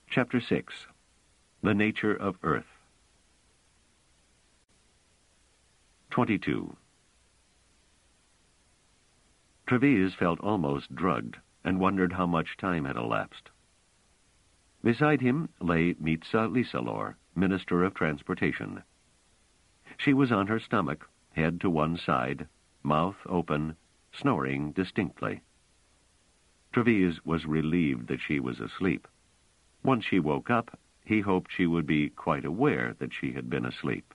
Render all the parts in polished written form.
Chapter 6. The Nature of Earth. 22. Treves felt almost drugged and wondered how much time had elapsed. Beside him lay Mitsa Lisalor, Minister of Transportation. She was on her stomach, head to one side, mouth open, snoring distinctly. Treves was relieved that she was asleep. Once she woke up, he hoped she would be quite aware that she had been asleep.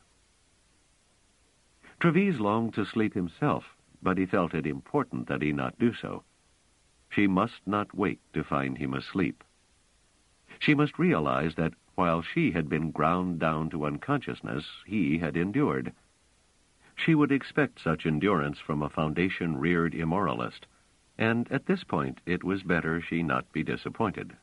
Treves longed to sleep himself, but he felt it important that he not do so. She must not wake to find him asleep. She must realize that while she had been ground down to unconsciousness, he had endured. She would expect such endurance from a foundation-reared immoralist, and at this point it was better she not be disappointed.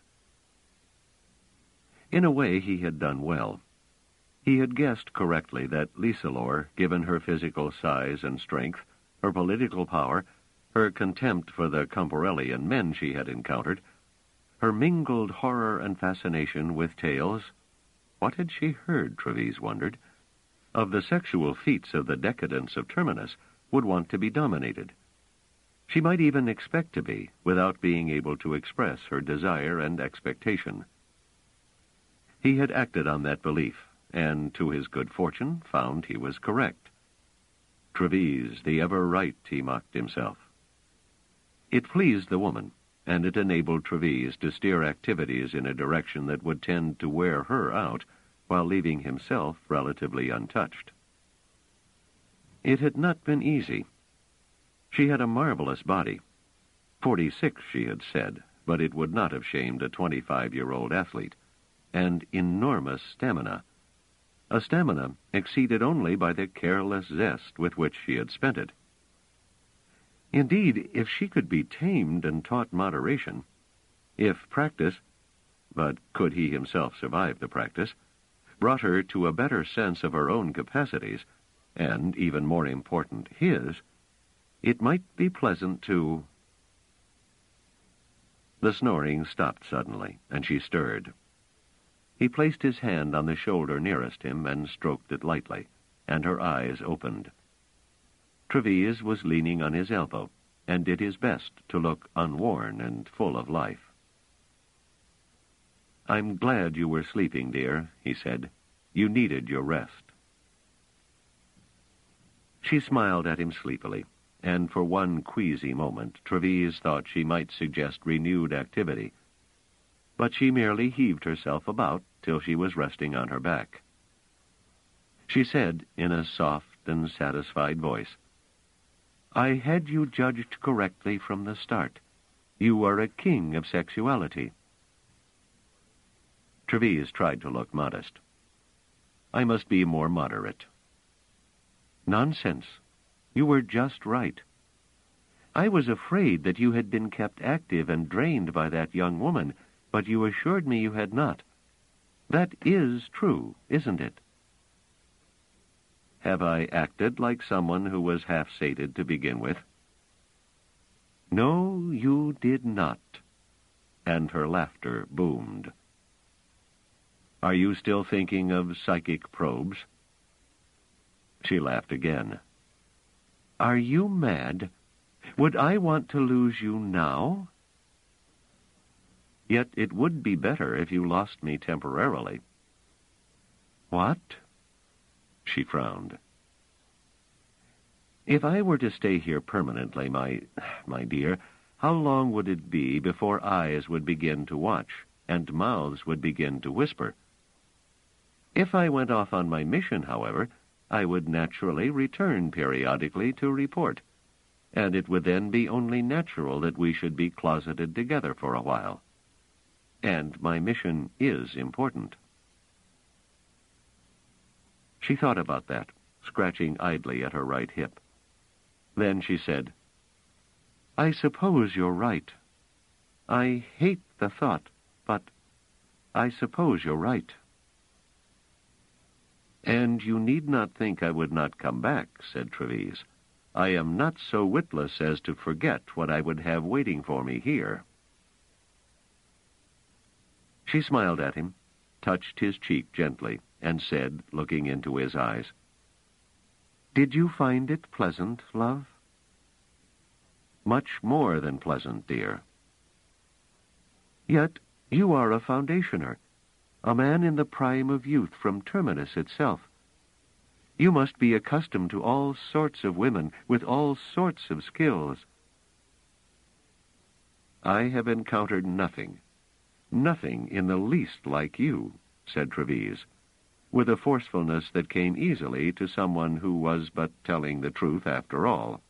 In a way, he had done well. He had guessed correctly that Lisalor, given her physical size and strength, her political power, her contempt for the Comporellian men she had encountered, her mingled horror and fascination with tales— what had she heard, Treves wondered— of the sexual feats of the decadents of Terminus, would want to be dominated. She might even expect to be, without being able to express her desire and expectation. He had acted on that belief, and, to his good fortune, found he was correct. Treves, the ever-right, he mocked himself. It pleased the woman, and it enabled Treves to steer activities in a direction that would tend to wear her out, while leaving himself relatively untouched. It had not been easy. She had a marvelous body. 46, she had said, but it would not have shamed a 25-year-old athlete. And enormous stamina. A stamina exceeded only by the careless zest with which she had spent it. Indeed, if she could be tamed and taught moderation, if practice— but could he himself survive the practice— brought her to a better sense of her own capacities, and, even more important, his, it might be pleasant to— The snoring stopped suddenly, and she stirred. He placed his hand on the shoulder nearest him and stroked it lightly, and her eyes opened. Treves was leaning on his elbow, and did his best to look unworn and full of life. "I'm glad you were sleeping, dear," he said. "You needed your rest." She smiled at him sleepily, and for one queasy moment Treves thought she might suggest renewed activity. But she merely heaved herself about till she was resting on her back. She said, in a soft and satisfied voice, "I had you judged correctly from the start. You are a king of sexuality." Treves tried to look modest. "I must be more moderate." "Nonsense. You were just right. I was afraid that you had been kept active and drained by that young woman, but you assured me you had not. That is true, isn't it?" "Have I acted like someone who was half-sated to begin with?" "No, you did not." And her laughter boomed. "Are you still thinking of psychic probes?" She laughed again. "Are you mad? Would I want to lose you now?" "Yet it would be better if you lost me temporarily." "What?" She frowned. "If I were to stay here permanently, my dear, how long would it be before eyes would begin to watch, and mouths would begin to whisper? If I went off on my mission, however, I would naturally return periodically to report, and it would then be only natural that we should be closeted together for a while. And my mission is important." She thought about that, scratching idly at her right hip. Then she said, "I suppose you're right. I hate the thought, but I suppose you're right." "And you need not think I would not come back," said Treves. "I am not so witless as to forget what I would have waiting for me here." She smiled at him, touched his cheek gently, and said, looking into his eyes, "Did you find it pleasant, love?" "Much more than pleasant, dear." "Yet you are a foundationer, a man in the prime of youth from Terminus itself. You must be accustomed to all sorts of women, with all sorts of skills." "I have encountered nothing in the least like you," said Treves, with a forcefulness that came easily to someone who was but telling the truth after all.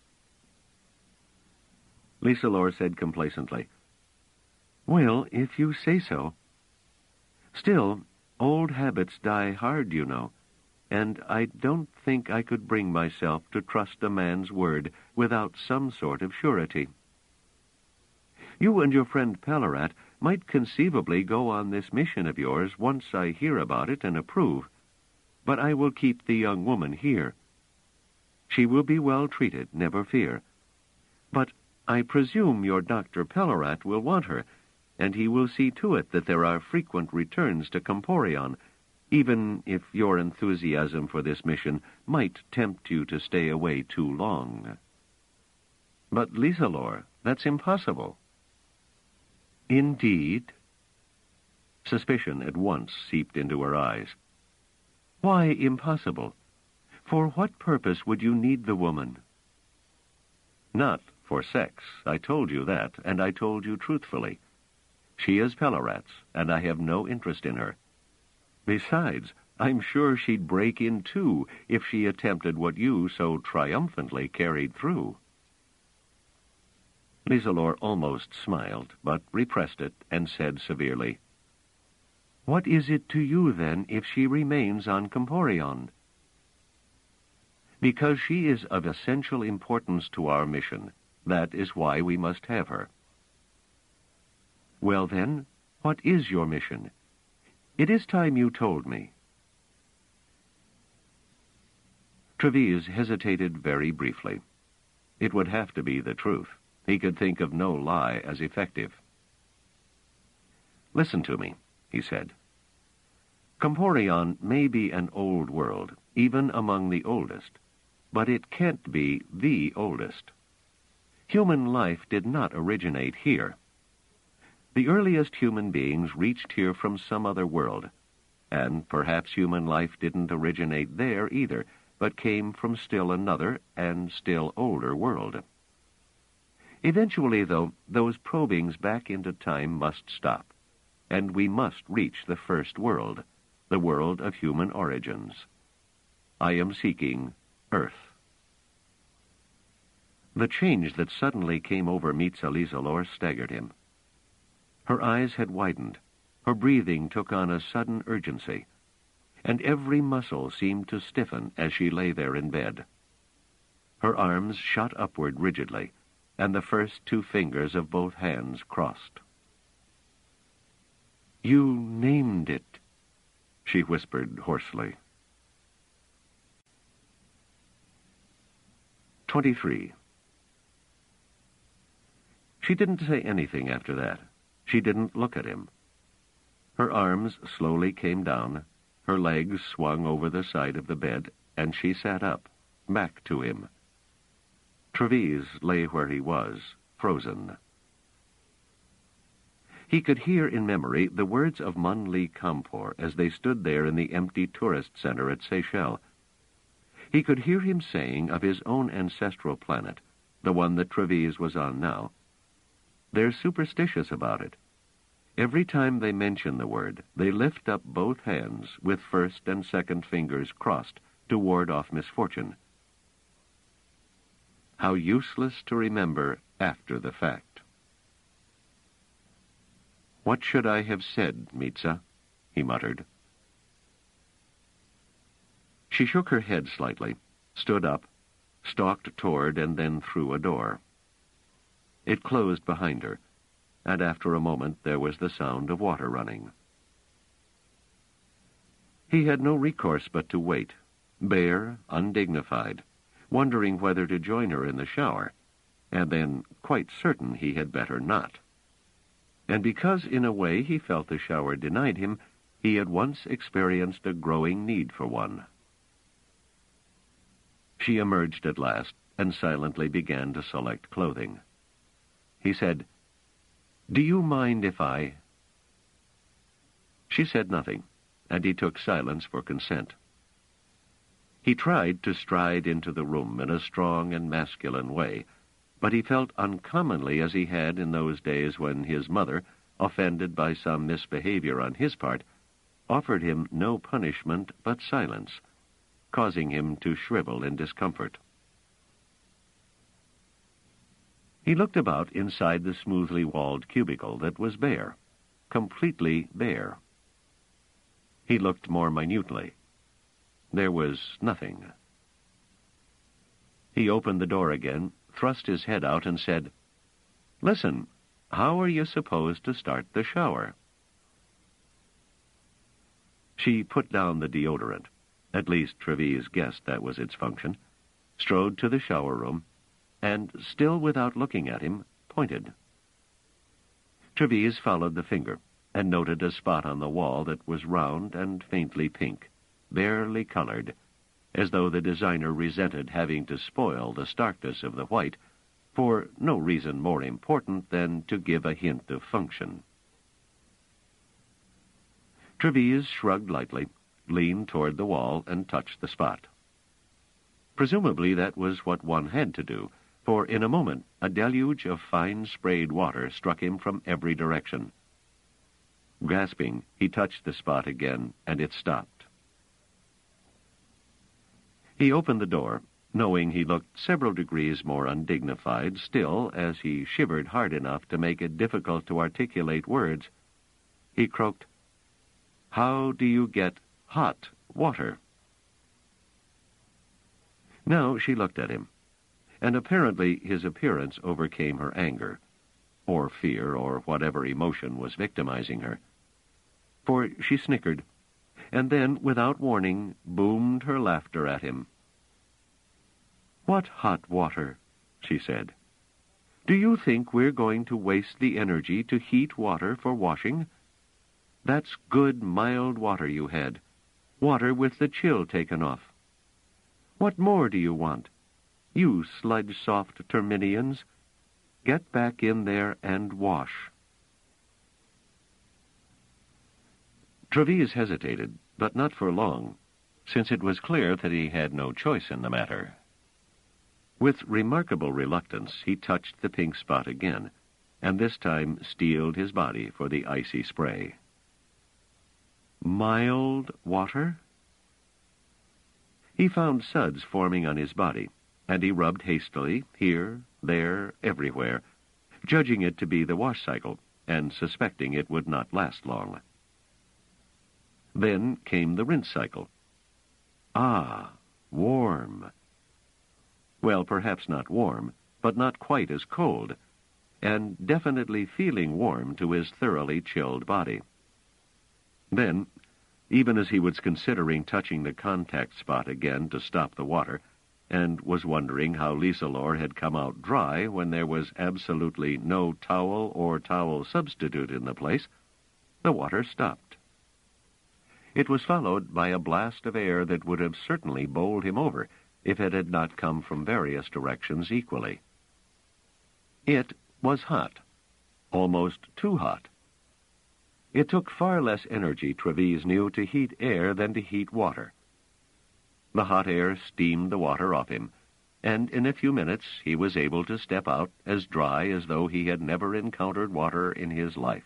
Lysalore said complacently, "Well, if you say so. Still, old habits die hard, you know, and I don't think I could bring myself to trust a man's word without some sort of surety. You and your friend Pellarat might conceivably go on this mission of yours once I hear about it and approve, but I will keep the young woman here. She will be well treated, never fear. But I presume your Dr. Pellarat will want her, and he will see to it that there are frequent returns to Comporion, even if your enthusiasm for this mission might tempt you to stay away too long." "But, Lysalore, that's impossible." "Indeed?" Suspicion at once seeped into her eyes. "Why impossible? For what purpose would you need the woman?" "Not for sex. I told you that, and I told you truthfully. She is Pellarat's, and I have no interest in her. Besides, I'm sure she'd break in too if she attempted what you so triumphantly carried through." Lysalore almost smiled, but repressed it and said severely, "What is it to you, then, if she remains on Comporion?" "Because she is of essential importance to our mission. That is why we must have her." "Well, then, what is your mission? It is time you told me." Treves hesitated very briefly. It would have to be the truth. He could think of no lie as effective. "Listen to me," he said. "Comporion may be an old world, even among the oldest, but it can't be the oldest. Human life did not originate here. The earliest human beings reached here from some other world, and perhaps human life didn't originate there either, but came from still another and still older world. Eventually, though, those probings back into time must stop, and we must reach the first world, the world of human origins. I am seeking Earth." The change that suddenly came over Mitsa Lysalore staggered him. Her eyes had widened, her breathing took on a sudden urgency, and every muscle seemed to stiffen as she lay there in bed. Her arms shot upward rigidly, and the first two fingers of both hands crossed. "You named it," she whispered hoarsely. 23. She didn't say anything after that. She didn't look at him. Her arms slowly came down, her legs swung over the side of the bed, and she sat up, back to him. Treves lay where he was, frozen. He could hear in memory the words of Manli Kampor as they stood there in the empty tourist center at Seychelles. He could hear him saying of his own ancestral planet, the one that Treves was on now, "They're superstitious about it. Every time they mention the word, they lift up both hands with first and second fingers crossed to ward off misfortune." How useless to remember after the fact. "What should I have said, Mitsa?" he muttered. She shook her head slightly, stood up, stalked toward and then through a door. It closed behind her, and after a moment there was the sound of water running. He had no recourse but to wait, bare, undignified, wondering whether to join her in the shower, and then quite certain he had better not. and because in a way he felt the shower denied him, he at once experienced a growing need for one. She emerged at last and silently began to select clothing. He said, "Do you mind if I—" She said nothing, and he took silence for consent. He tried to stride into the room in a strong and masculine way, but he felt uncommonly as he had in those days when his mother, offended by some misbehavior on his part, offered him no punishment but silence, causing him to shrivel in discomfort. He looked about inside the smoothly walled cubicle that was bare, completely bare. He looked more minutely. There was nothing. He opened the door again, thrust his head out, and said, "Listen, how are you supposed to start the shower?" She put down the deodorant, at least Treves guessed that was its function, strode to the shower room, and, still without looking at him, pointed. Treves followed the finger, and noted a spot on the wall that was round and faintly pink, barely colored, as though the designer resented having to spoil the starkness of the white, for no reason more important than to give a hint of function. Treves shrugged lightly, leaned toward the wall, and touched the spot. Presumably that was what one had to do, for in a moment a deluge of fine sprayed water struck him from every direction. Gasping, he touched the spot again, and it stopped. He opened the door, knowing he looked several degrees more undignified still as he shivered hard enough to make it difficult to articulate words. He croaked, "How do you get hot water?" Now she looked at him, and apparently his appearance overcame her anger, or fear, or whatever emotion was victimizing her. For she snickered, and then, without warning, boomed her laughter at him. "What hot water?" she said. "Do you think we're going to waste the energy to heat water for washing? That's good, mild water you had, water with the chill taken off. What more do you want? You sludge-soft Terminians, get back in there and wash." Treves hesitated, but not for long, since it was clear that he had no choice in the matter. With remarkable reluctance, he touched the pink spot again, and this time steeled his body for the icy spray. Mild water? He found suds forming on his body, and he rubbed hastily, here, there, everywhere, judging it to be the wash cycle, and suspecting it would not last long. Then came the rinse cycle. Ah, warm. Well, perhaps not warm, but not quite as cold, and definitely feeling warm to his thoroughly chilled body. Then, even as he was considering touching the contact spot again to stop the water, and was wondering how Lieselore had come out dry when there was absolutely no towel or towel substitute in the place, the water stopped. It was followed by a blast of air that would have certainly bowled him over if it had not come from various directions equally. It was hot, almost too hot. It took far less energy, Treves knew, to heat air than to heat water. The hot air steamed the water off him, and in a few minutes he was able to step out as dry as though he had never encountered water in his life.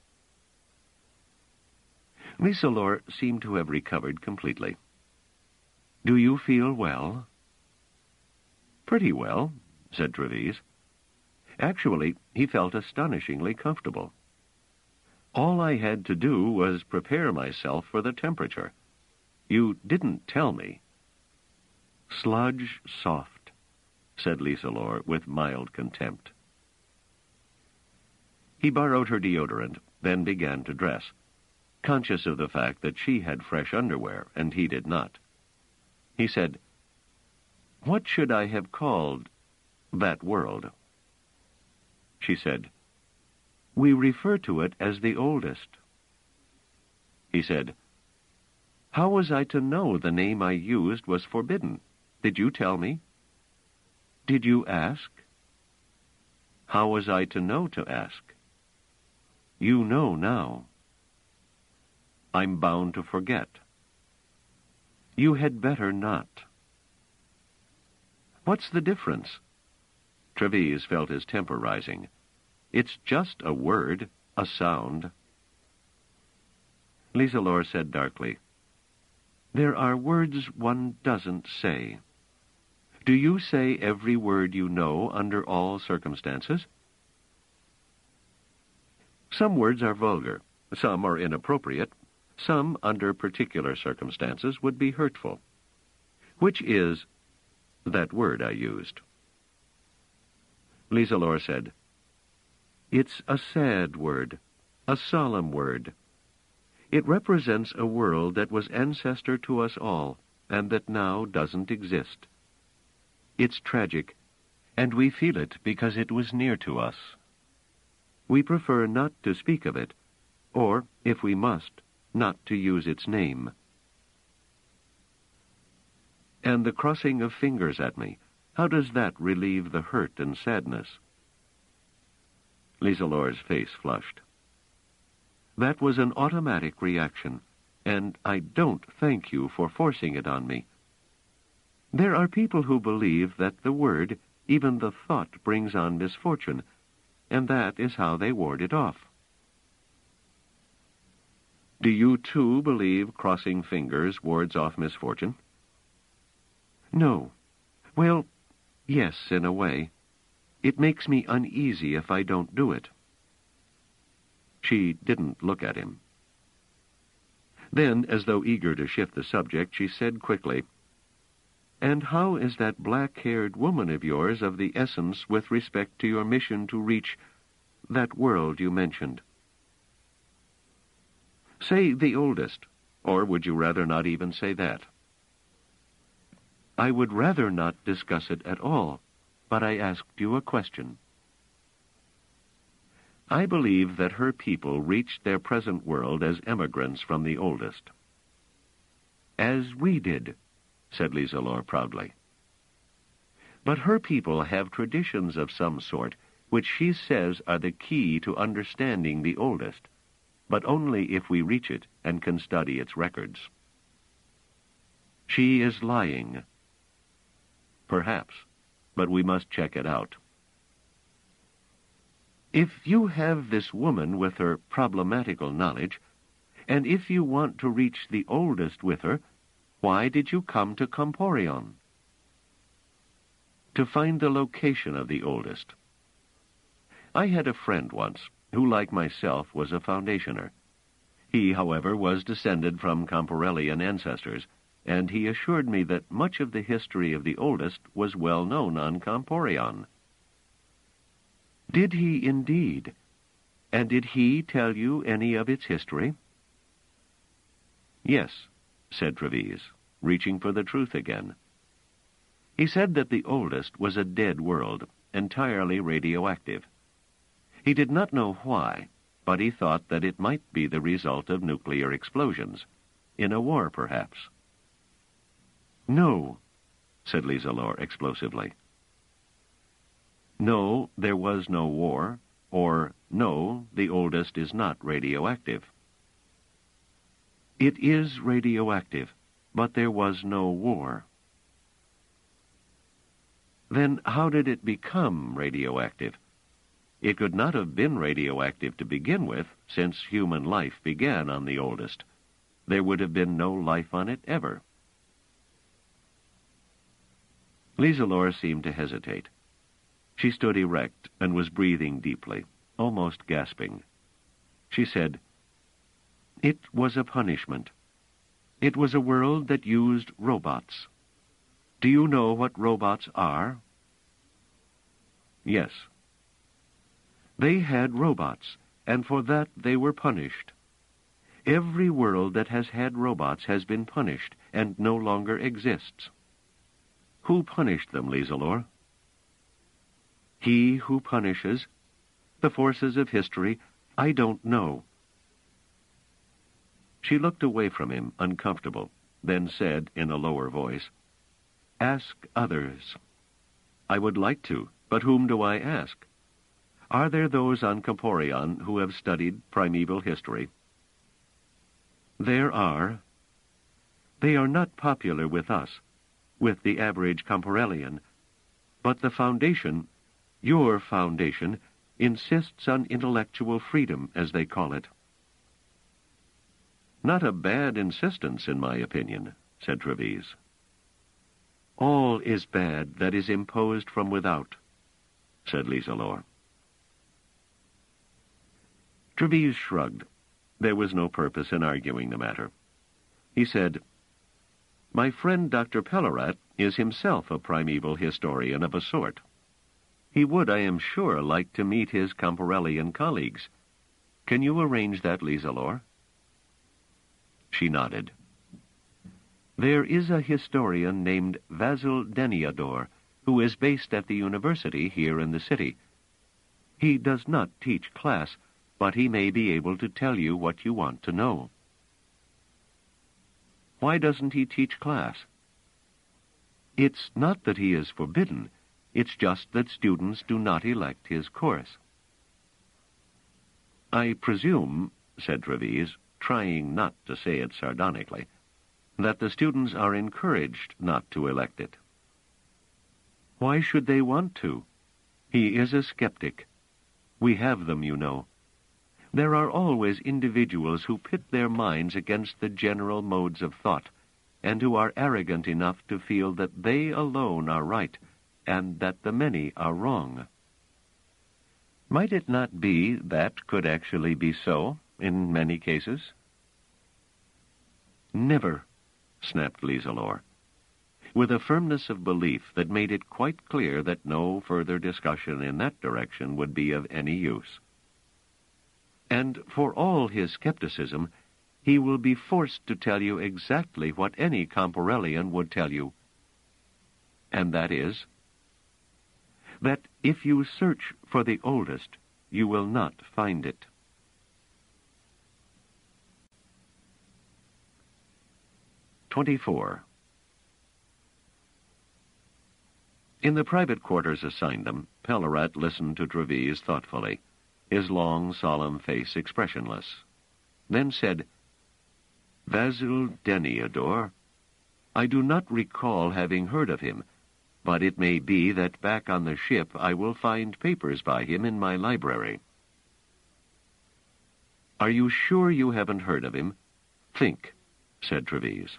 Lieselore seemed to have recovered completely. "Do you feel well?" "Pretty well," said Treves. Actually, he felt astonishingly comfortable. "All I had to do was prepare myself for the temperature. You didn't tell me." "Sludge soft," said Lieselore with mild contempt. He borrowed her deodorant, then began to dress, conscious of the fact that she had fresh underwear and he did not. He said, "What should I have called that world?" She said, We refer to it as the oldest. He said, How was I to know the name I used was forbidden? Did you tell me? Did you ask? How was I to know to ask? You know now. I'm bound to forget. You had better not. What's the difference? Treves felt his temper rising. It's just a word, a sound. Lieselore said darkly, There are words one doesn't say. Do you say every word you know under all circumstances? Some words are vulgar, some are inappropriate, some, under particular circumstances, would be hurtful. Which is that word I used? Lieselore said, It's a sad word, a solemn word. It represents a world that was ancestor to us all, and that now doesn't exist. It's tragic, and we feel it because it was near to us. We prefer not to speak of it, or, if we must, not to use its name. And the crossing of fingers at me, how does that relieve the hurt and sadness? Lieselore's face flushed. That was an automatic reaction, and I don't thank you for forcing it on me. There are people who believe that the word, even the thought, brings on misfortune, and that is how they ward it off. Do you, too, believe crossing fingers wards off misfortune? No. Well, yes, in a way. It makes me uneasy if I don't do it. She didn't look at him. Then, as though eager to shift the subject, she said quickly, And how is that black-haired woman of yours of the essence with respect to your mission to reach that world you mentioned? Say the oldest, or would you rather not even say that? I would rather not discuss it at all, but I asked you a question. I believe that her people reached their present world as emigrants from the oldest. As we did, said Lieselore proudly. But her people have traditions of some sort, which she says are the key to understanding the oldest, but only if we reach it and can study its records. She is lying. Perhaps, but we must check it out. If you have this woman with her problematical knowledge, and if you want to reach the oldest with her, why did you come to Comporion? To find the location of the oldest. I had a friend once, who, like myself, was a foundationer. He, however, was descended from Comporellian ancestors, and he assured me that much of the history of the oldest was well known on Comporion. Did he indeed? And did he tell you any of its history? Yes, said Treves, reaching for the truth again. He said that the oldest was a dead world, entirely radioactive. He did not know why, but he thought that it might be the result of nuclear explosions, in a war perhaps. No, said Lieselore explosively. No, there was no war, or no, the oldest is not radioactive. It is radioactive, but there was no war. Then how did it become radioactive? It could not have been radioactive to begin with, since human life began on the oldest. There would have been no life on it ever. Lieselore seemed to hesitate. She stood erect and was breathing deeply, almost gasping. She said, It was a punishment. It was a world that used robots. Do you know what robots are? Yes. They had robots, and for that they were punished. Every world that has had robots has been punished and no longer exists. Who punished them, Lieselore? He who punishes, The forces of history, I don't know." She looked away from him, uncomfortable, then said in a lower voice, "Ask others." "I would like to, but whom do I ask? Are there those on Camporion who have studied primeval history?" "There are. They are not popular with us, with the average Camporellian, but the Foundation, your Foundation, insists on intellectual freedom, as they call it." "Not a bad insistence, in my opinion," said Treves. "All is bad that is imposed from without," said Lieselore. Treves shrugged. There was no purpose in arguing the matter. He said, "My friend Dr. Pellerat is himself a primeval historian of a sort. He would, I am sure, like to meet his Camporellian colleagues. Can you arrange that, Lieselore?" She nodded. "There is a historian named Vasil Deniador, who is based at the university here in the city. He does not teach class, but he may be able to tell you what you want to know." "Why doesn't he teach class?" "It's not that he is forbidden. It's just that students do not elect his course." "I presume," said Treves, trying not to say it sardonically, "that the students are encouraged not to elect it." "Why should they want to? He is a skeptic. We have them, you know. There are always individuals who pit their minds against the general modes of thought, and who are arrogant enough to feel that they alone are right, and that the many are wrong. Might it not be that could actually be so, in many cases?" "Never," snapped Lieselore, with a firmness of belief that made it quite clear that no further discussion in that direction would be of any use. "And for all his skepticism, he will be forced to tell you exactly what any Camporellian would tell you. And that is, that if you search for the oldest, you will not find it." 24. In the private quarters assigned them, Pellerat listened to Treves thoughtfully, his long, solemn face expressionless, then said, "Vasil Deniador? I do not recall having heard of him, but it may be that back on the ship I will find papers by him in my library." "Are you sure you haven't heard of him? Think," said Treves.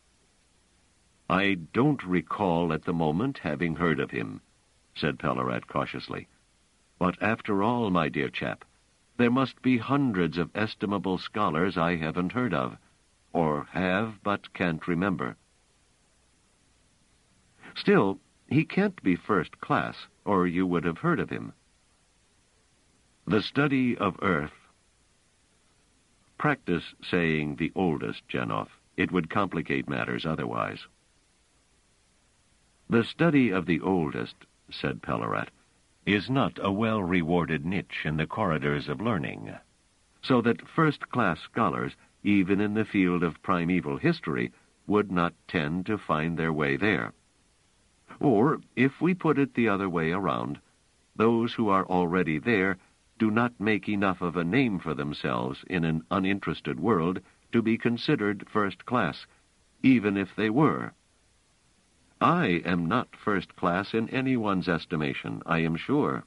"I don't recall at the moment having heard of him," said Pellerat cautiously. "But after all, my dear chap, there must be hundreds of estimable scholars I haven't heard of, or have but can't remember. Still, he can't be first class, or you would have heard of him. The study of Earth." Practice saying the oldest, Jenoff. It would complicate matters otherwise. "The study of the oldest," said Pellerat, "is not a well-rewarded niche in the corridors of learning, so that first-class scholars, even in the field of primeval history, would not tend to find their way there. Or, if we put it the other way around, those who are already there do not make enough of a name for themselves in an uninterested world to be considered first class, even if they were. I am not first class in anyone's estimation, I am sure."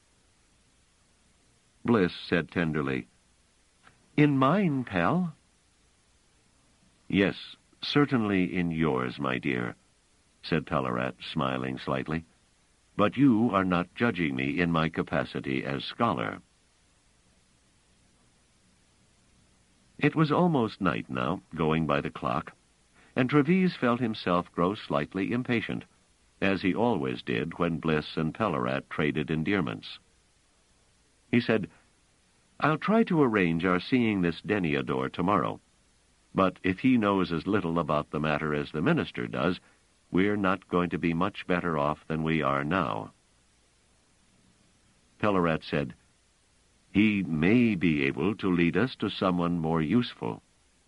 Bliss said tenderly, "In mine, Pell." "Yes, certainly in yours, my dear," said Pellerat, smiling slightly. "But you are not judging me in my capacity as scholar." It was almost night now, going by the clock, and Treves felt himself grow slightly impatient, as he always did when Bliss and Pellerat traded endearments. He said, "I'll try to arrange our seeing this Deniador tomorrow, but if he knows as little about the matter as the minister does, we're not going to be much better off than we are now." Pellerat said, He may be able to lead us to someone more useful.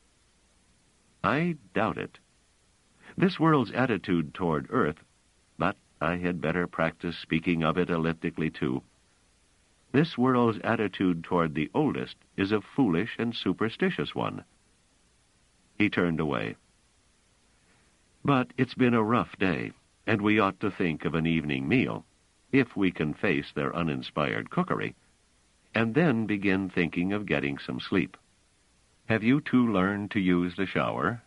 I doubt it. This world's attitude toward Earth, but I had better practice speaking of it elliptically too. This world's attitude toward the oldest is a foolish and superstitious one. He turned away. But it's been a rough day, and we ought to think of an evening meal, if we can face their uninspired cookery, and then begin thinking of getting some sleep. Have you two learned to use the shower?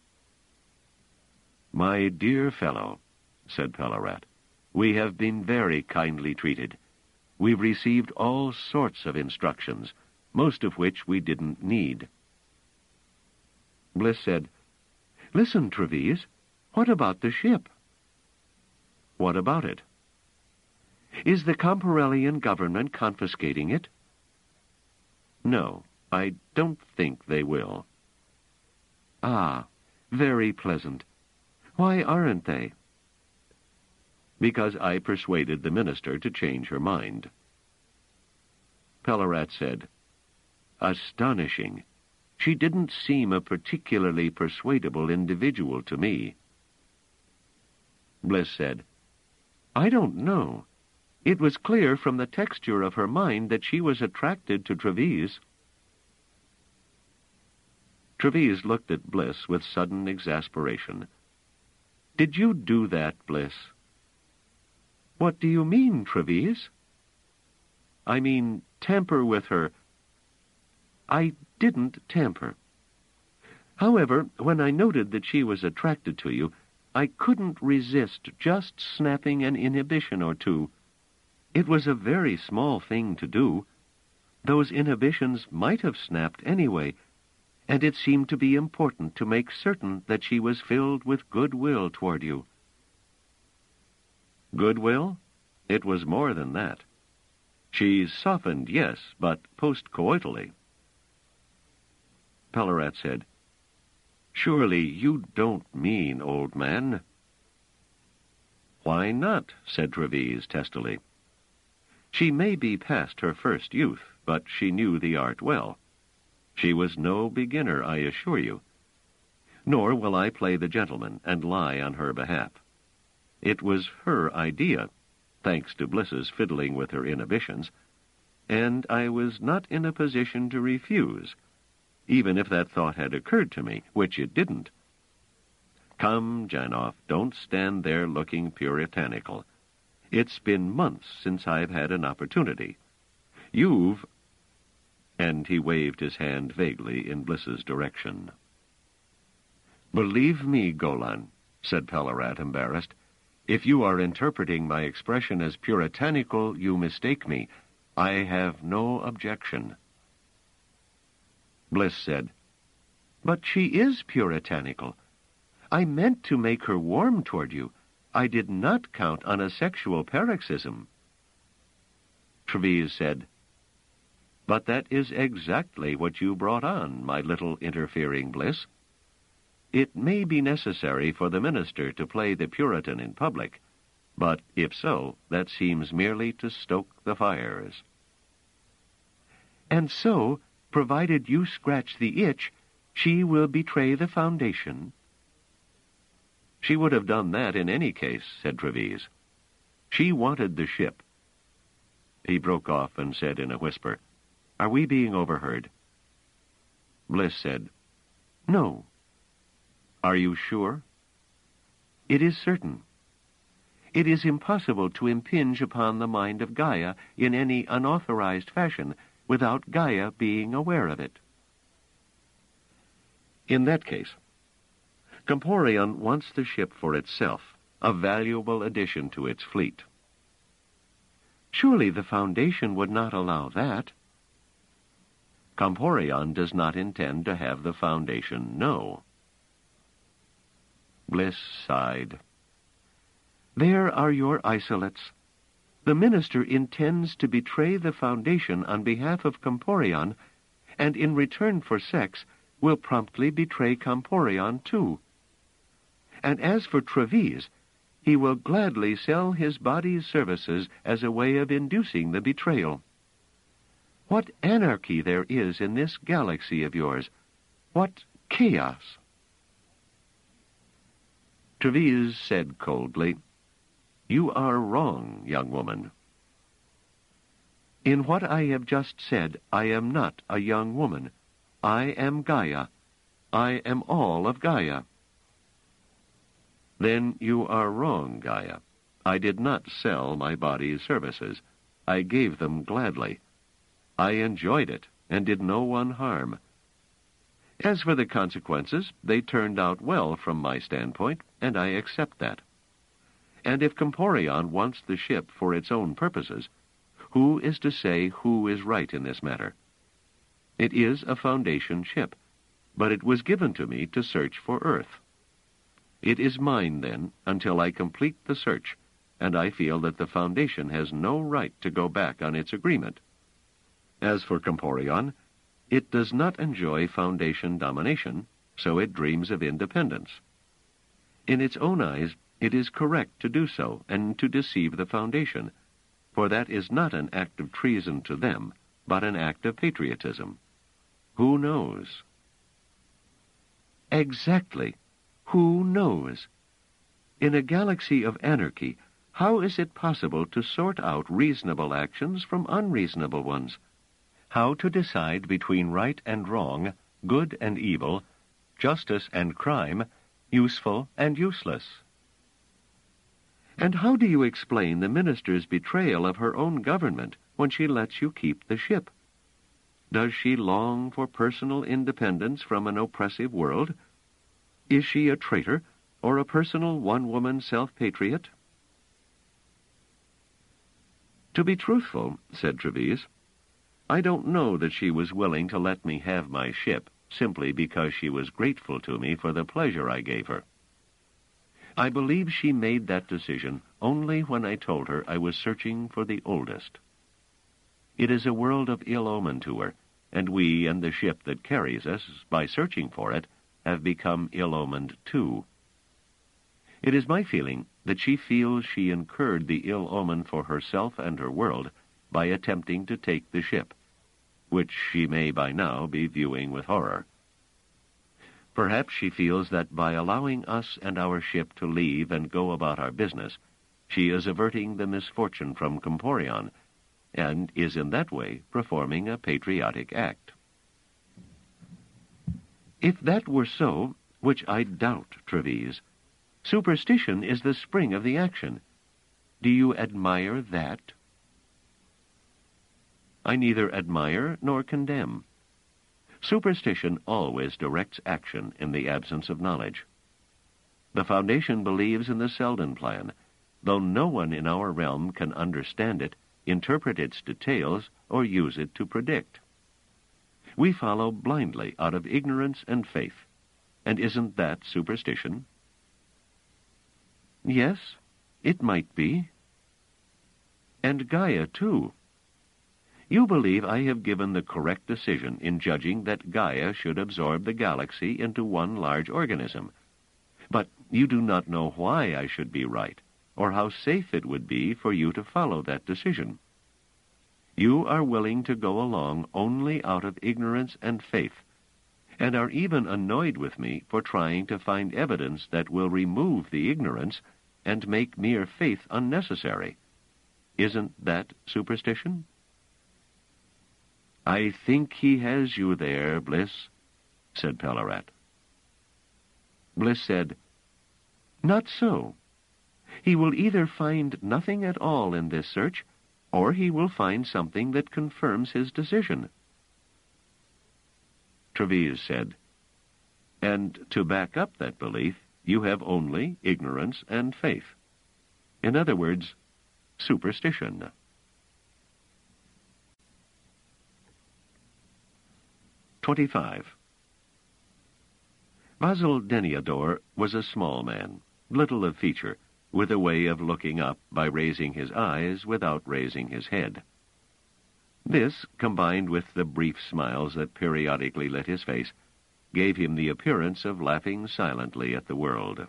My dear fellow, said Pellarat, we have been very kindly treated. We've received all sorts of instructions, most of which we didn't need. Bliss said, Listen, Treves, what about the ship? What about it? Is the Comporellian government confiscating it? No, I don't think they will. Ah, very pleasant. Why aren't they? Because I persuaded the minister to change her mind. Pellarat said, Astonishing. She didn't seem a particularly persuadable individual to me. Bliss said, I don't know. It was clear from the texture of her mind that she was attracted to Treves. Treves looked at Bliss with sudden exasperation. Did you do that, Bliss? What do you mean, Treves? I mean, tamper with her. I didn't tamper. However, when I noted that she was attracted to you, I couldn't resist just snapping an inhibition or two. It was a very small thing to do. Those inhibitions might have snapped anyway, and it seemed to be important to make certain that she was filled with goodwill toward you. Goodwill? It was more than that. She's softened, yes, but post-coitally. Pellarat said, Surely you don't mean, old man. Why not? Said Treves testily. She may be past her first youth, but she knew the art well. She was no beginner, I assure you. Nor will I play the gentleman and lie on her behalf. It was her idea, thanks to Bliss's fiddling with her inhibitions, and I was not in a position to refuse, even if that thought had occurred to me, which it didn't. Come, Janoff, don't stand there looking puritanical. It's been months since I've had an opportunity. You've... And he waved his hand vaguely in Bliss's direction. Believe me, Golan, said Pellarat, embarrassed, if you are interpreting my expression as puritanical, you mistake me. I have no objection. Bliss said, But she is puritanical. I meant to make her warm toward you. I did not count on a sexual paroxysm. Treves said, But that is exactly what you brought on, my little interfering Bliss. It may be necessary for the minister to play the Puritan in public, but if so, that seems merely to stoke the fires. And so, provided you scratch the itch, she will betray the foundation. She would have done that in any case, said Treves. She wanted the ship. He broke off and said in a whisper, Are we being overheard? Bliss said, No. Are you sure? It is certain. It is impossible to impinge upon the mind of Gaia in any unauthorized fashion without Gaia being aware of it. In that case, Comporion wants the ship for itself, a valuable addition to its fleet. Surely the Foundation would not allow that. Comporion does not intend to have the Foundation know. Bliss sighed. There are your isolates. The minister intends to betray the Foundation on behalf of Comporion, and in return for sex will promptly betray Comporion too. And as for Treves, he will gladly sell his body's services as a way of inducing the betrayal. What anarchy there is in this galaxy of yours! What chaos!" Treves said coldly, "You are wrong, young woman. In what I have just said, I am not a young woman. I am Gaia. I am all of Gaia." "Then you are wrong, Gaia. I did not sell my body's services. I gave them gladly. I enjoyed it, and did no one harm. As for the consequences, they turned out well from my standpoint, and I accept that. And if Comporion wants the ship for its own purposes, who is to say who is right in this matter? It is a Foundation ship, but it was given to me to search for Earth. It is mine, then, until I complete the search, and I feel that the Foundation has no right to go back on its agreement. As for Comporion, it does not enjoy Foundation domination, so it dreams of independence. In its own eyes, it is correct to do so and to deceive the Foundation, for that is not an act of treason to them, but an act of patriotism. Who knows?" "Exactly. Who knows? In a galaxy of anarchy, how is it possible to sort out reasonable actions from unreasonable ones? How to decide between right and wrong, good and evil, justice and crime, useful and useless? And how do you explain the minister's betrayal of her own government when she lets you keep the ship? Does she long for personal independence from an oppressive world? Is she a traitor or a personal one-woman self-patriot?" "To be truthful," said Treves, "I don't know that she was willing to let me have my ship simply because she was grateful to me for the pleasure I gave her. I believe she made that decision only when I told her I was searching for the oldest. It is a world of ill omen to her, and we and the ship that carries us, by searching for it, have become ill-omened too. It is my feeling that she feels she incurred the ill omen for herself and her world by attempting to take the ship, which she may by now be viewing with horror. Perhaps she feels that by allowing us and our ship to leave and go about our business, she is averting the misfortune from Comporion, and is in that way performing a patriotic act. If that were so, which I doubt, Treves, superstition is the spring of the action. Do you admire that?" "I neither admire nor condemn. Superstition always directs action in the absence of knowledge. The Foundation believes in the Selden plan, though no one in our realm can understand it, interpret its details, or use it to predict. We follow blindly out of ignorance and faith. And isn't that superstition?" "Yes, it might be." "And Gaia, too. You believe I have given the correct decision in judging that Gaia should absorb the galaxy into one large organism. But you do not know why I should be right, or how safe it would be for you to follow that decision. You are willing to go along only out of ignorance and faith, and are even annoyed with me for trying to find evidence that will remove the ignorance and make mere faith unnecessary. Isn't that superstition?" "I think he has you there, Bliss," said Pellerat. Bliss said, "Not so. He will either find nothing at all in this search, or he will find something that confirms his decision." Treves said, "And to back up that belief, you have only ignorance and faith. In other words, superstition." 25. Basil Deniador was a small man, little of feature, with a way of looking up by raising his eyes without raising his head. This, combined with the brief smiles that periodically lit his face, gave him the appearance of laughing silently at the world.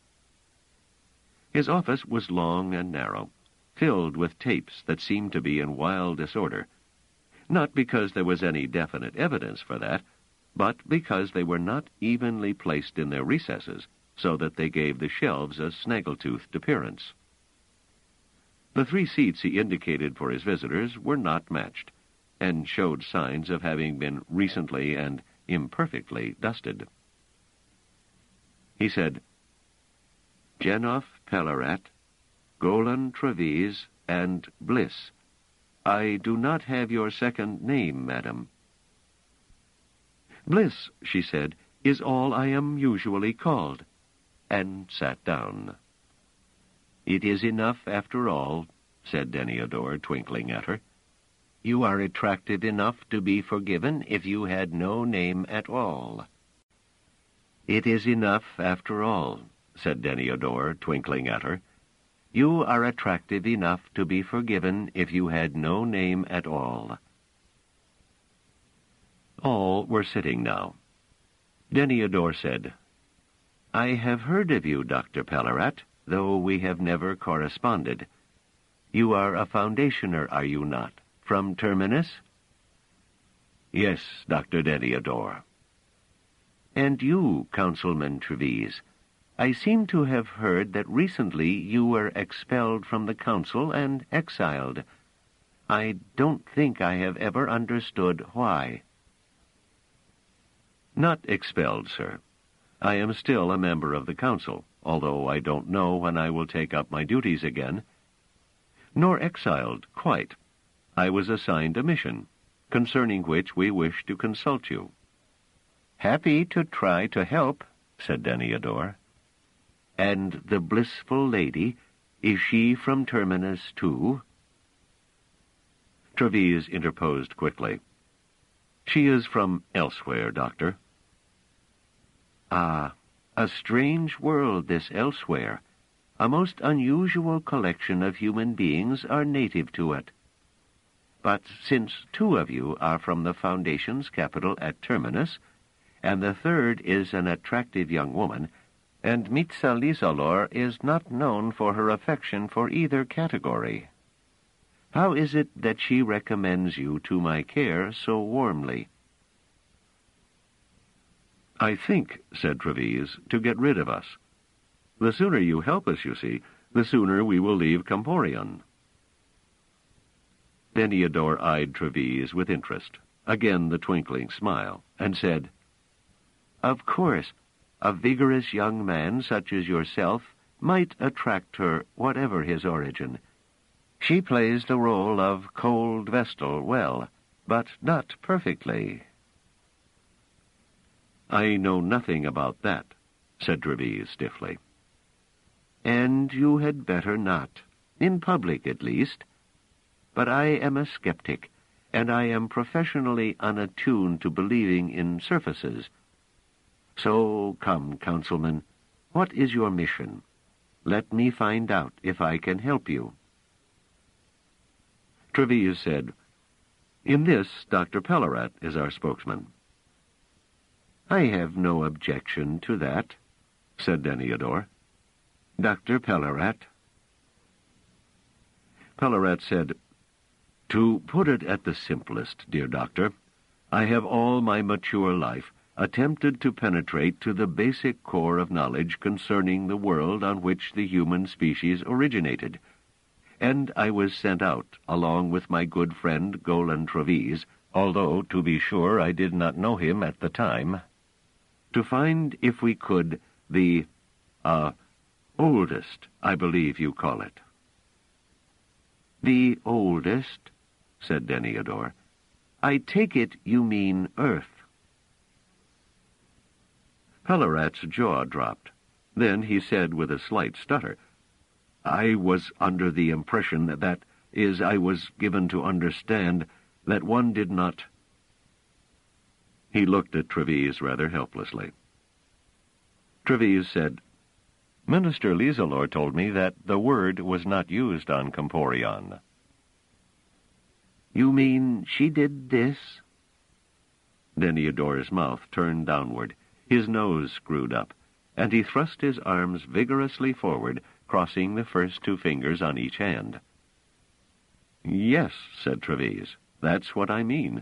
His office was long and narrow, filled with tapes that seemed to be in wild disorder. not because there was any definite evidence for that, but because they were not evenly placed in their recesses, so that they gave the shelves a snaggle-toothed appearance. The 3 seats he indicated for his visitors were not matched, and showed signs of having been recently and imperfectly dusted. He said, "Jenoff Pellerat, Golan Trevise, and Bliss. I do not have your second name, madam." "Bliss," she said, "is all I am usually called," and sat down. "It is enough, after all," said Deniodor, twinkling at her. "You are attractive enough to be forgiven if you had no name at all." "It is enough, after all," said Deniodor, twinkling at her. "You are attractive enough to be forgiven if you had no name at all." All were sitting now. Deniodor said, "I have heard of you, Dr. Pellerat, though we have never corresponded. You are a foundationer, are you not, from Terminus?" "Yes, Dr. Deniodor." "And you, Councilman Trevise, I seem to have heard that recently you were expelled from the council and exiled. I don't think I have ever understood why." "Not expelled, sir. I am still a member of the council, although I don't know when I will take up my duties again. Nor exiled, quite. I was assigned a mission, concerning which we wish to consult you." "Happy to try to help," said Deniodor. "And the blissful lady, is she from Terminus too?" Trevise interposed quickly. "She is from elsewhere, Doctor." "Ah, a strange world, this elsewhere. A most unusual collection of human beings are native to it. But since 2 of you are from the Foundation's capital at Terminus, and the 3rd is an attractive young woman, and Mitza Lieselor is not known for her affection for either category, how is it that she recommends you to my care so warmly?" "I think," said Trevise, "to get rid of us. The sooner you help us, you see, the sooner we will leave Camporion." Deniodor eyed Trevise with interest, again the twinkling smile, and said, "Of course, a vigorous young man such as yourself might attract her, whatever his origin. She plays the role of cold Vestal well, but not perfectly." "I know nothing about that," said Trevise stiffly. "And you had better not, in public at least. But I am a skeptic, and I am professionally unattuned to believing in surfaces. So come, Councilman, what is your mission? Let me find out if I can help you." Trevise said, "In this, Dr. Pellerat is our spokesman." "I have no objection to that," said Deniodor. "Dr. Pellerat." Pellerat said, "To put it at the simplest, dear doctor, I have all my mature life attempted to penetrate to the basic core of knowledge concerning the world on which the human species originated, and I was sent out, along with my good friend Golan Trevise, although, to be sure, I did not know him at the time, to find, if we could, the, oldest, I believe you call it." "The oldest," said Deniodor. "I take it you mean Earth." Pellerat's jaw dropped. Then he said with a slight stutter, "I was under the impression that is, I was given to understand that one did not—" He looked at Trevise rather helplessly. Trevise said, "Minister Lieselor told me that the word was not used on Camporion." "You mean she did this?" Deniodor's mouth turned downward, his nose screwed up, and he thrust his arms vigorously forward, crossing the first 2 fingers on each hand. "Yes," said Trevise, That's what I mean."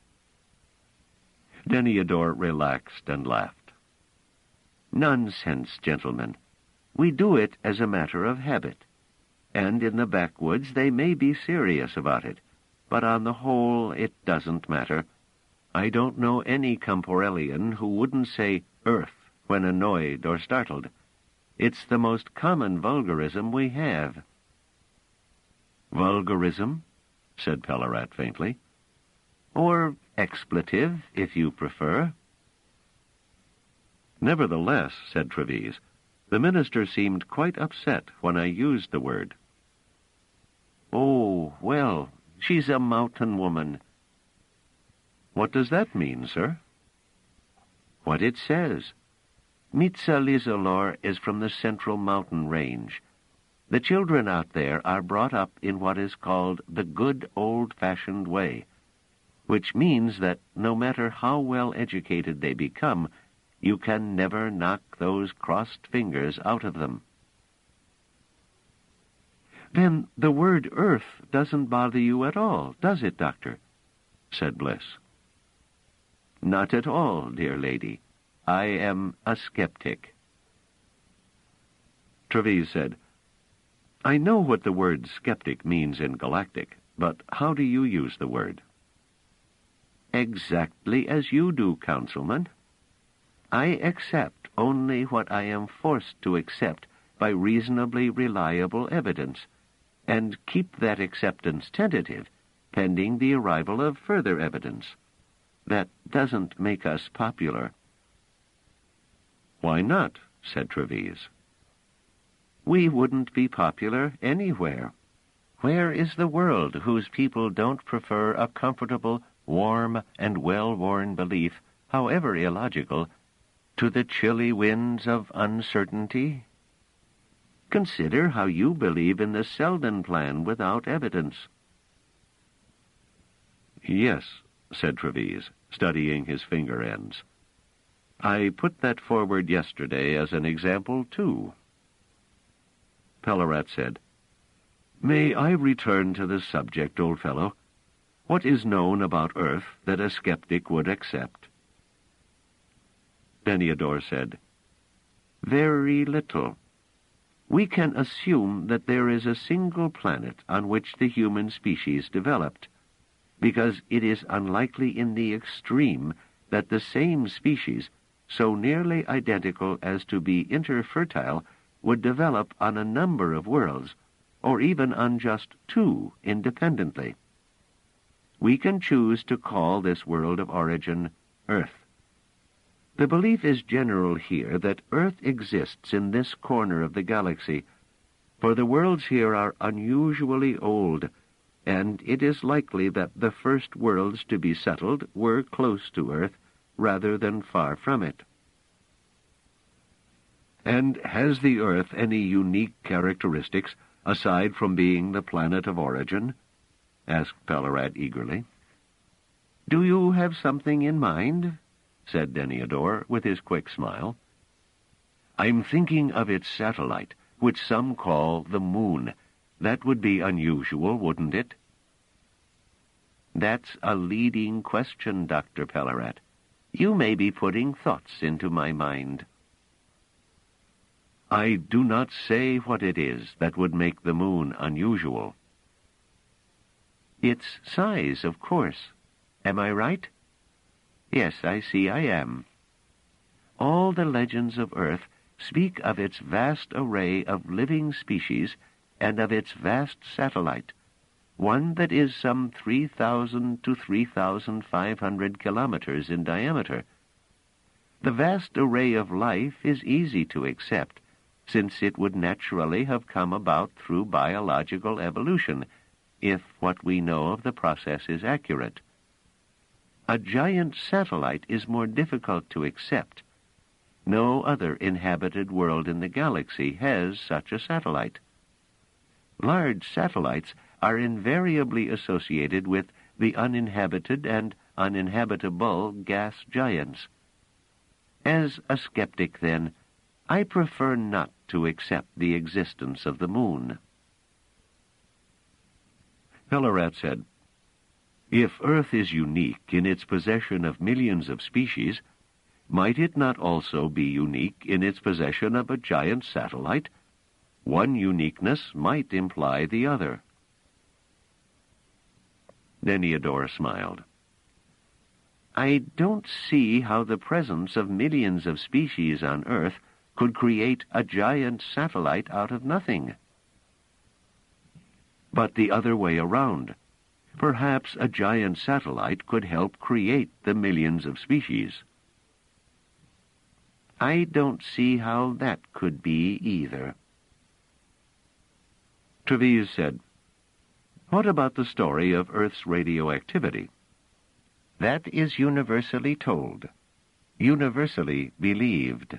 Deniador relaxed and laughed. "Nonsense, gentlemen. We do it as a matter of habit. And in the backwoods they may be serious about it, but on the whole it doesn't matter. I don't know any Camporellian who wouldn't say earth when annoyed or startled. It's the most common vulgarism we have." "Vulgarism?" said Pellarat faintly. "Or expletive, if you prefer." "Nevertheless," said Treves, "the minister seemed quite upset when I used the word." "Oh, well, she's a mountain woman." "What does that mean, sir?" "What it says. Mitza Liselor is from the Central Mountain Range. The children out there are brought up in what is called the good old-fashioned way, which means that no matter how well educated they become, you can never knock those crossed fingers out of them." "Then the word earth doesn't bother you at all, does it, Doctor?" said Bliss. "Not at all, dear lady. I am a skeptic." Treves said, "I know what the word skeptic means in Galactic, but how do you use the word?" "Exactly as you do, Councilman. I accept only what I am forced to accept by reasonably reliable evidence, and keep that acceptance tentative, pending the arrival of further evidence. That doesn't make us popular." "Why not?" said Treves. "We wouldn't be popular anywhere. Where is the world whose people don't prefer a comfortable, warm, and well-worn belief, however illogical, to the chilly winds of uncertainty? Consider how you believe in the Selden plan without evidence." "Yes," said Treves, studying his finger ends. "I put that forward yesterday as an example, too." Pellarat said, "May I return to the subject, old fellow? What is known about Earth that a skeptic would accept?" Deniador said, "Very little. We can assume that there is a single planet on which the human species developed, because it is unlikely in the extreme that the same species, so nearly identical as to be interfertile, would develop on a number of worlds, or even on just two independently. We can choose to call this world of origin Earth. The belief is general here that Earth exists in this corner of the galaxy, for the worlds here are unusually old, and it is likely that the first worlds to be settled were close to Earth rather than far from it." "And has the Earth any unique characteristics, aside from being the planet of origin?" asked Pellarat eagerly. "Do you have something in mind?" said Deniador with his quick smile. "I'm thinking of its satellite, which some call the moon. That would be unusual, wouldn't it?" "That's a leading question, Dr. Pellarat. You may be putting thoughts into my mind." "I do not say what it is that would make the moon unusual." "Its size, of course. Am I right?" "Yes, I see I am. All the legends of Earth speak of its vast array of living species and of its vast satellite, one that is some 3,000 to 3,500 kilometers in diameter. The vast array of life is easy to accept, since it would naturally have come about through biological evolution, if what we know of the process is accurate. A giant satellite is more difficult to accept. No other inhabited world in the galaxy has such a satellite. Large satellites are invariably associated with the uninhabited and uninhabitable gas giants. As a skeptic, then, I prefer not to accept the existence of the moon." Pellarat said, If Earth is unique in its possession of millions of species, might it not also be unique in its possession of a giant satellite? One uniqueness might imply the other. Deniodor smiled. I don't see how the presence of millions of species on Earth could create a giant satellite out of nothing. But the other way around. Perhaps a giant satellite could help create the millions of species. I don't see how that could be either. Treves said, What about the story of Earth's radioactivity? That is universally told, universally believed.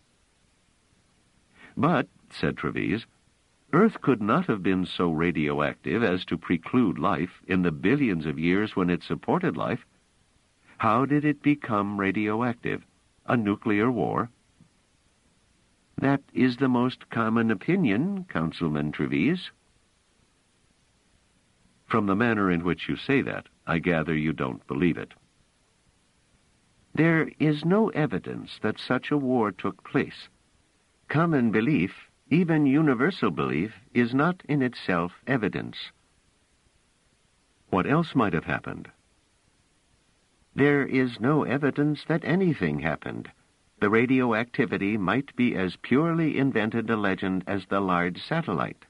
But, said Treves, Earth could not have been so radioactive as to preclude life in the billions of years when it supported life. How did it become radioactive? A nuclear war? That is the most common opinion, Councilman Treves. From the manner in which you say that, I gather you don't believe it. There is no evidence that such a war took place. Common belief, even universal belief, is not in itself evidence. What else might have happened? There is no evidence that anything happened. The radioactivity might be as purely invented a legend as the large satellite.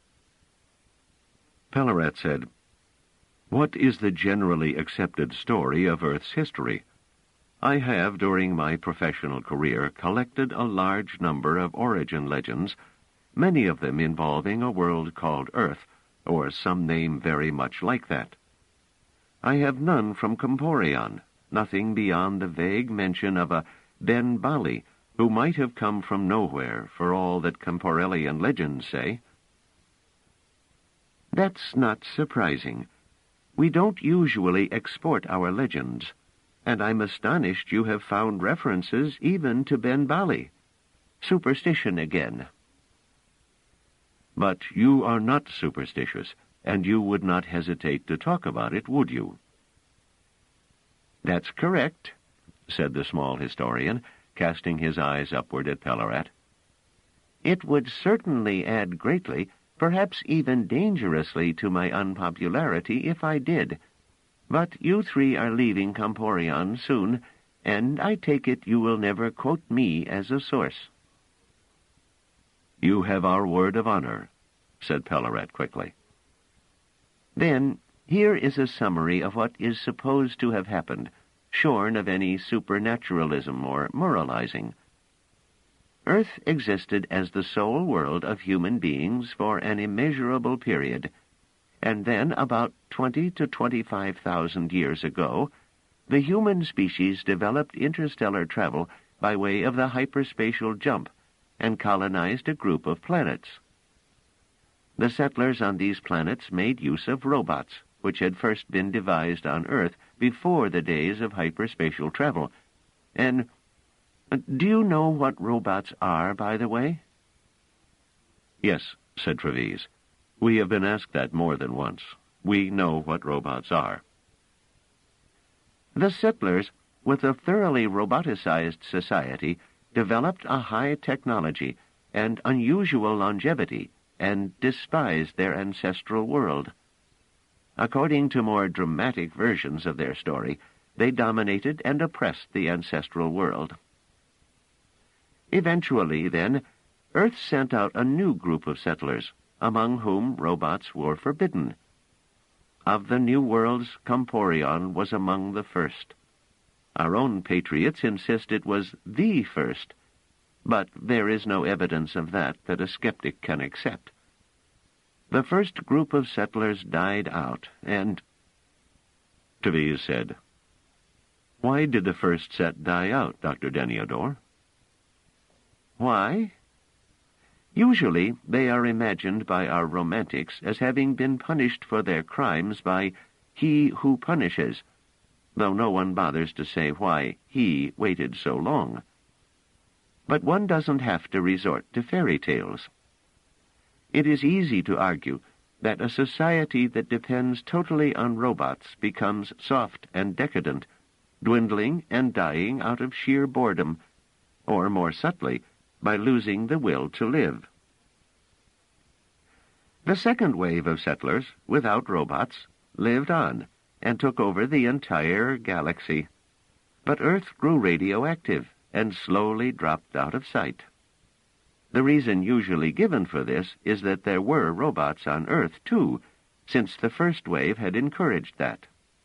Pellarat said, What is the generally accepted story of Earth's history? I have, during my professional career, collected a large number of origin legends, many of them involving a world called Earth, or some name very much like that. I have none from Comporion, nothing beyond the vague mention of a Ben-Bali, who might have come from nowhere, for all that Comporellian legends say. That's not surprising. We don't usually export our legends, and I'm astonished you have found references even to Ben-Bali. Superstition again. But you are not superstitious, and you would not hesitate to talk about it, would you? That's correct, said the small historian, casting his eyes upward at Pellarat. It would certainly add greatly, perhaps even dangerously, to my unpopularity if I did. But you three are leaving Comporion soon, and I take it you will never quote me as a source. You have our word of honor, said Pellarat quickly. Then, here is a summary of what is supposed to have happened, shorn of any supernaturalism or moralizing. Earth existed as the sole world of human beings for an immeasurable period, and then, about 20 to 25,000 years ago, the human species developed interstellar travel by way of the hyperspatial jump and colonized a group of planets. The settlers on these planets made use of robots, which had first been devised on Earth before the days of hyperspatial travel. And do you know what robots are, by the way? Yes, said Treves. We have been asked that more than once. We know what robots are. The settlers, with a thoroughly roboticized society, developed a high technology and unusual longevity and despised their ancestral world. According to more dramatic versions of their story, they dominated and oppressed the ancestral world. Eventually, then, Earth sent out a new group of settlers, among whom robots were forbidden. Of the new worlds, Comporion was among the first. Our own patriots insist it was the first, but there is no evidence of that a skeptic can accept. The first group of settlers died out, and... Treves said, Why did the first set die out, Dr. Deniodor? Why? Usually they are imagined by our romantics as having been punished for their crimes by He who punishes, though no one bothers to say why He waited so long. But one doesn't have to resort to fairy tales. It is easy to argue that a society that depends totally on robots becomes soft and decadent, dwindling and dying out of sheer boredom, or more subtly, by losing the will to live. The second wave of settlers, without robots, lived on and took over the entire galaxy. But Earth grew radioactive and slowly dropped out of sight. The reason usually given for this is that there were robots on Earth, too, since the first wave had encouraged that.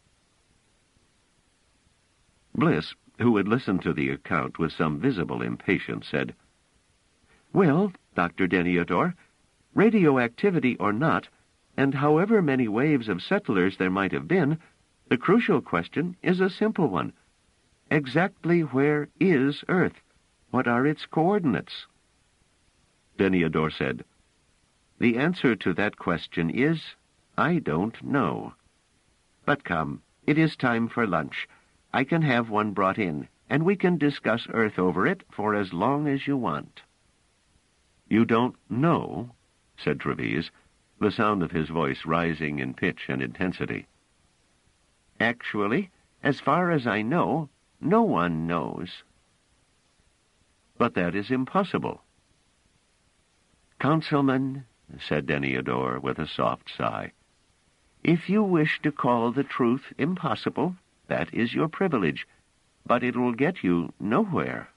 Bliss, who had listened to the account with some visible impatience, said, "Well, Dr. Deniodor, radioactivity or not, and however many waves of settlers there might have been, the crucial question is a simple one. Exactly where is Earth? What are its coordinates?" Deniodor said, "The answer to that question is, I don't know. But come, it is time for lunch. I can have one brought in, and we can discuss Earth over it for as long as you want." "You don't know?" said Treves, the sound of his voice rising in pitch and intensity. "Actually, as far as I know, no one knows." "But that is impossible." "Councilman," said Deniodor with a soft sigh, "if you wish to call the truth impossible, that is your privilege, but it will get you nowhere."